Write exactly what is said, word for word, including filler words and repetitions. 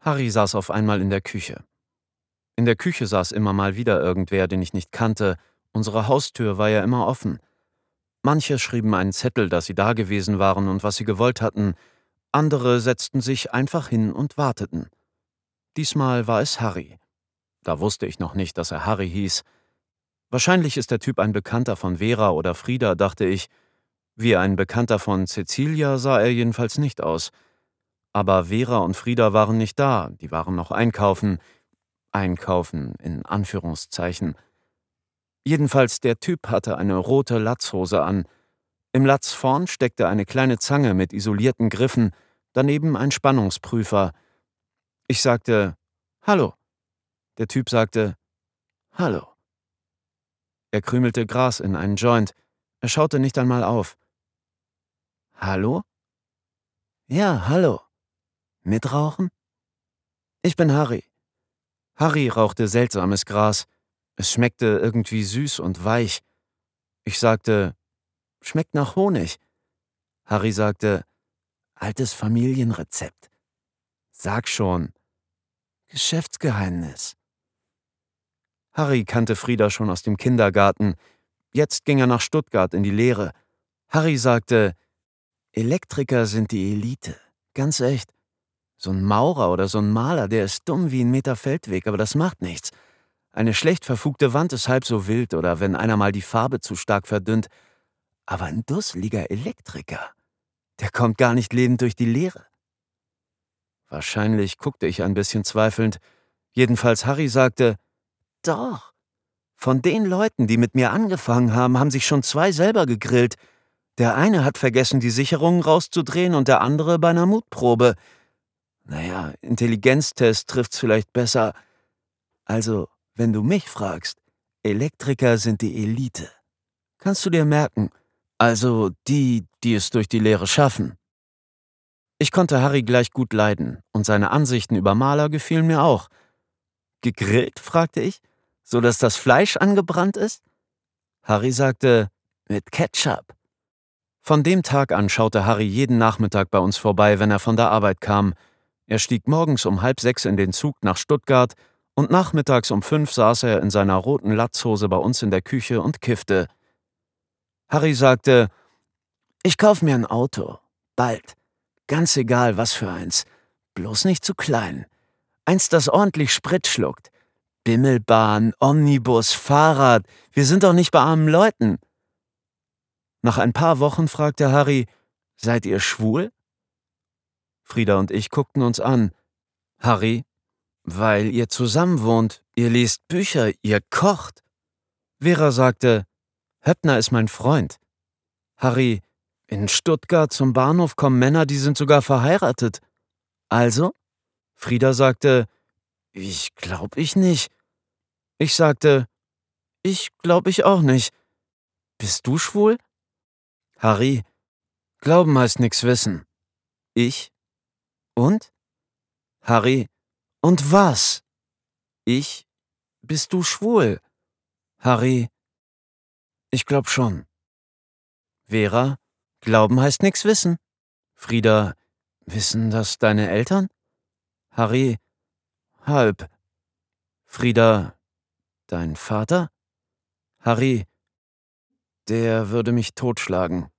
Harry saß auf einmal in der Küche. In der Küche saß immer mal wieder irgendwer, den ich nicht kannte. Unsere Haustür war ja immer offen. Manche schrieben einen Zettel, dass sie da gewesen waren und was sie gewollt hatten. Andere setzten sich einfach hin und warteten. Diesmal war es Harry. Da wusste ich noch nicht, dass er Harry hieß. Wahrscheinlich ist der Typ ein Bekannter von Vera oder Frieda, dachte ich. Wie ein Bekannter von Cecilia sah er jedenfalls nicht aus. Aber Vera und Frieda waren nicht da, die waren noch einkaufen. Einkaufen in Anführungszeichen. Jedenfalls, der Typ hatte eine rote Latzhose an. Im Latz vorn steckte eine kleine Zange mit isolierten Griffen, daneben ein Spannungsprüfer. Ich sagte, »Hallo«. Der Typ sagte, »Hallo«. Er krümelte Gras in einen Joint. Er schaute nicht einmal auf. »Hallo?« »Ja, hallo. Mitrauchen?« »Ich bin Harry.« Harry rauchte seltsames Gras. Es schmeckte irgendwie süß und weich. Ich sagte, »Schmeckt nach Honig.« Harry sagte, »Altes Familienrezept.« »Sag schon.« »Geschäftsgeheimnis.« Harry kannte Frieda schon aus dem Kindergarten. Jetzt ging er nach Stuttgart in die Lehre. Harry sagte, »Elektriker sind die Elite. Ganz echt. So ein Maurer oder so ein Maler, der ist dumm wie ein Meter Feldweg, aber das macht nichts. Eine schlecht verfugte Wand ist halb so wild oder wenn einer mal die Farbe zu stark verdünnt. Aber ein dusseliger Elektriker, der kommt gar nicht lebend durch die Lehre.« Wahrscheinlich guckte ich ein bisschen zweifelnd. Jedenfalls Harry sagte, »Doch. Von den Leuten, die mit mir angefangen haben, haben sich schon zwei selber gegrillt. Der eine hat vergessen, die Sicherungen rauszudrehen und der andere bei einer Mutprobe. Naja, Intelligenztest trifft's vielleicht besser. Also, wenn du mich fragst, Elektriker sind die Elite. Kannst du dir merken. Also die, die es durch die Lehre schaffen.« Ich konnte Harry gleich gut leiden und seine Ansichten über Maler gefielen mir auch. »Gegrillt?«, fragte ich, »so dass das Fleisch angebrannt ist?« Harry sagte, »mit Ketchup.« Von dem Tag an schaute Harry jeden Nachmittag bei uns vorbei, wenn er von der Arbeit kam. Er stieg morgens um halb sechs in den Zug nach Stuttgart und nachmittags um fünf saß er in seiner roten Latzhose bei uns in der Küche und kiffte. Harry sagte, »Ich kauf mir ein Auto. Bald. Ganz egal, was für eins. Bloß nicht zu klein. Eins, das ordentlich Sprit schluckt. Bimmelbahn, Omnibus, Fahrrad. Wir sind doch nicht bei armen Leuten.« Nach ein paar Wochen fragte Harry, »Seid ihr schwul?« Frieda und ich guckten uns an. Harry, »Weil ihr zusammen wohnt, ihr liest Bücher, ihr kocht.« Vera sagte, »Höppner ist mein Freund.« Harry, »In Stuttgart zum Bahnhof kommen Männer, die sind sogar verheiratet.« »Also?« Frieda sagte, »Ich glaub ich nicht.« Ich sagte, »Ich glaub ich auch nicht. Bist du schwul?« Harry, »Glauben heißt nix wissen.« Ich, »Und?« Harry, »Und was?« Ich, »Bist du schwul?« Harry, »Ich glaub schon.« Vera, »Glauben heißt nix wissen.« Frieda, »Wissen das deine Eltern?« Harry, »Halb.« Frieda, »Dein Vater?« Harry, »Der würde mich totschlagen.«